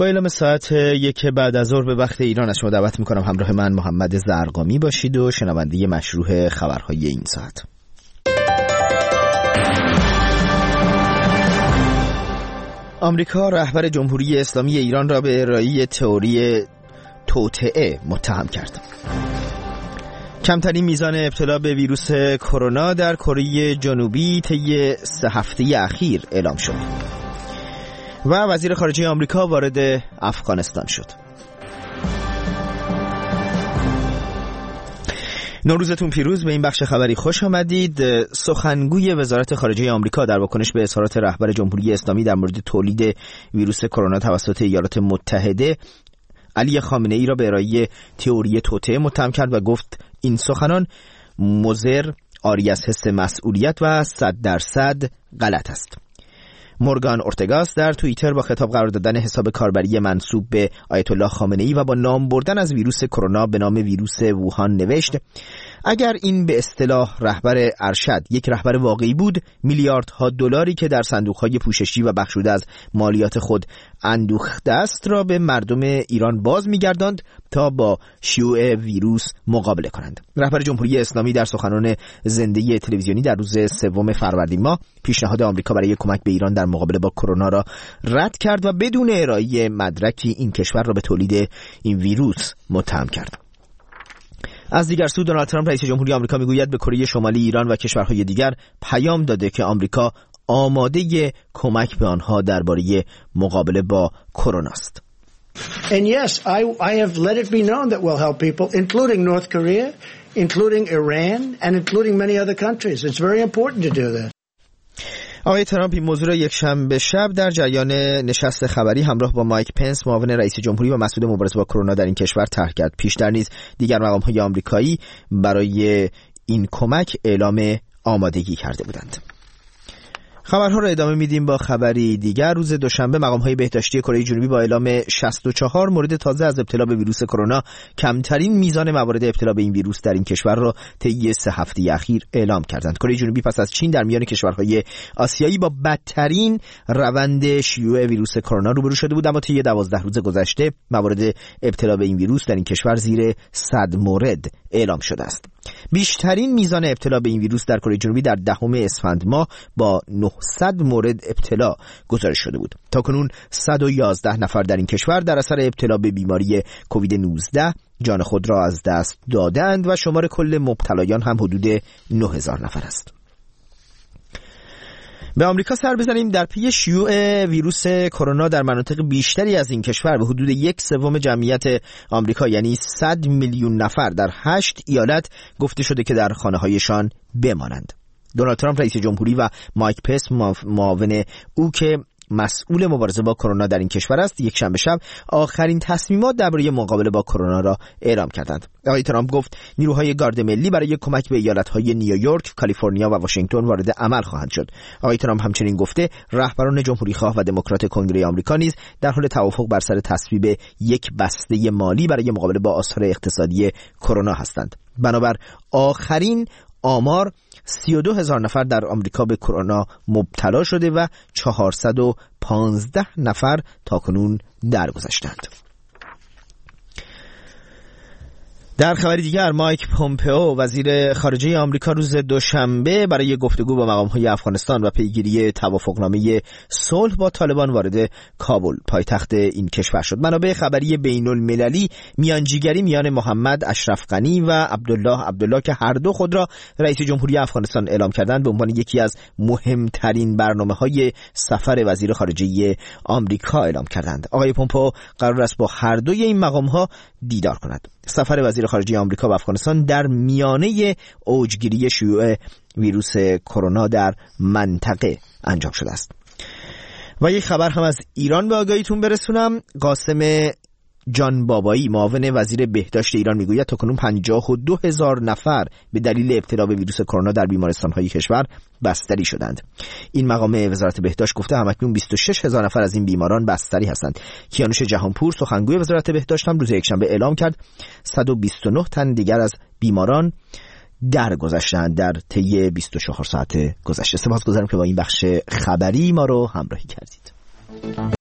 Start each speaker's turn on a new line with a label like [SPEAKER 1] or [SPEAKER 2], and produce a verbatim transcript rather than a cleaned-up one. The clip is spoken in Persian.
[SPEAKER 1] با اعلام ساعت یک بعد از ظهر به وقت ایران از شما دعوت میکنم همراه من محمد زرقامی باشید و شنونده مشروع خبرهای این ساعت. آمریکا رهبر جمهوری اسلامی ایران را به ارائه تئوری توطئه متهم کرد. کمترین میزان ابتلا به ویروس کرونا در کره جنوبی طی سه هفته اخیر اعلام شد. و وزیر خارجه آمریکا وارد افغانستان شد. نوروزتون پیروز. به این بخش خبری خوش آمدید. سخنگوی وزارت خارجه آمریکا در واکنش به اظهارات رهبر جمهوری اسلامی در مورد تولید ویروس کرونا توسط ایالات متحده علی خامنه ای را به ارائه تئوری توطئه متهم کرد و گفت این سخنان مضر، عاری از حس مسئولیت و صد درصد غلط است. مورگان اورتگاس در توییتر با خطاب قرار دادن حساب کاربری منسوب به آیت الله خامنه ای و با نام بردن از ویروس کرونا به نام ویروس ووهان نوشت: اگر این به اصطلاح رهبر ارشد یک رهبر واقعی بود، میلیاردها دلاری که در صندوق‌های پوششی و بخشوده از مالیات خود اندوخته است را به مردم ایران باز می‌گرداند تا با شیوع ویروس مقابله کنند. رهبر جمهوری اسلامی در سخنان زنده تلویزیونی در روز سوم فروردین ماه پیشنهاد آمریکا برای کمک به ایران در مقابله با کرونا را رد کرد و بدون ارائه مدرکی این کشور را به تولید این ویروس متهم کرد. از دیگر سو دونالد ترامپ رئیس جمهوری آمریکا میگوید به کره شمالی ایران و کشورهای دیگر پیام داده که آمریکا آماده کمک به آنها درباره مقابله با کرونا است.
[SPEAKER 2] And yes, I I have let it be known that we'll help people, including North Korea, including Iran, and including many other countries. It's very important to do that.
[SPEAKER 1] آقای ترامپ این موضوع را یک شنبه شب در جریان نشست خبری همراه با مایک پنس معاون رئیس جمهوری و مسئول مبارزه با کرونا در این کشور طرح کرد. پیشتر نیز دیگر مقام‌های آمریکایی برای این کمک اعلام آمادگی کرده بودند. خبرها را ادامه میدیم با خبری دیگر. روز دوشنبه مقام‌های بهداشتی کره جنوبی با اعلام شصت و چهار مورد تازه از ابتلا به ویروس کرونا کمترین میزان موارد ابتلا به این ویروس در این کشور را طی سه هفته اخیر اعلام کردند. کره جنوبی پس از چین در میان کشورهای آسیایی با بدترین روند شیوع ویروس کرونا روبرو شده بود، اما طی دوازده روز گذشته موارد ابتلا به این ویروس در این کشور زیر صد مورد اعلام شده است. بیشترین میزان ابتلا به این ویروس در کره جنوبی در دهم اسفند ماه با نهصد مورد ابتلا گزارش شده بود. تاکنون صد و یازده نفر در این کشور در اثر ابتلا به بیماری کووید نوزده جان خود را از دست دادند و شمار کل مبتلایان هم حدود نه هزار نفر است. به آمریکا سر بزنیم. در پی شیوع ویروس کرونا در مناطق بیشتری از این کشور به حدود یک سوم جمعیت آمریکا یعنی صد میلیون نفر در هشت ایالت گفته شده که در خانه‌هایشان بمانند. دونالد ترامپ رئیس جمهوری و مایک پنس معاون او که مسئول مبارزه با کرونا در این کشور است یک شنبه شب آخرین تصمیمات درباره مقابله با کرونا را اعلام کردند. آقای ترامپ گفت نیروهای گارد ملی برای کمک به ایالت‌های نیویورک، کالیفرنیا و واشنگتن وارد عمل خواهند شد. آقای ترامپ همچنین گفته رهبران جمهوری‌خواه و دموکرات کنگره آمریکا نیز در حال توافق بر سر تصویب یک بسته مالی برای مقابله با آثار اقتصادی کرونا هستند. بنابر آخرین آمار سی و دو هزار نفر در آمریکا به کرونا مبتلا شده و چهارصد و پانزده نفر تاکنون درگذشتند. در خبری دیگر مایک پومپئو وزیر خارجه آمریکا روز دوشنبه برای گفتگو با مقام‌های افغانستان و پیگیری توافقنامه صلح با طالبان وارد کابل پایتخت این کشور شد. منابع خبری بین‌المللی میانجیگری میان محمد اشرف غنی و عبدالله عبدالله که هر دو خود را رئیس جمهوری افغانستان اعلام کردند به عنوان یکی از مهمترین برنامه‌های سفر وزیر خارجه آمریکا اعلام کردند. آقای پومپئو قرار است با هر دوی این مقام‌ها دیدار کند. سفر وزیر خارجه آمریکا به افغانستان در میانه اوجگیری شیوع ویروس کرونا در منطقه انجام شده است. و یک خبر هم از ایران به آگاهیتون برسونم. قاسم جان بابایی معاون وزیر بهداشت ایران میگوید تاکنون پنجاه و دو هزار نفر به دلیل ابتلا به ویروس کرونا در بیمارستان‌های کشور بستری شدند. این مقام وزارت بهداشت گفته همکنون بیست و شش هزار نفر از این بیماران بستری هستند. کیانوش جهانپور سخنگوی وزارت بهداشت هم روز یکشنبه اعلام کرد صد و بیست و نه تن دیگر از بیماران درگذشتند در طی بیست و چهار ساعت گذشته. سپاسگزارم که با این بخش خبری ما رو همراهی کردید.